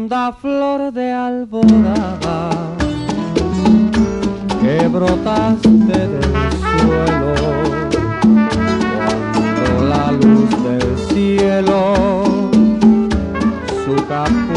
linda flor de alborada que brotaste del suelo cuando la luz del cielo su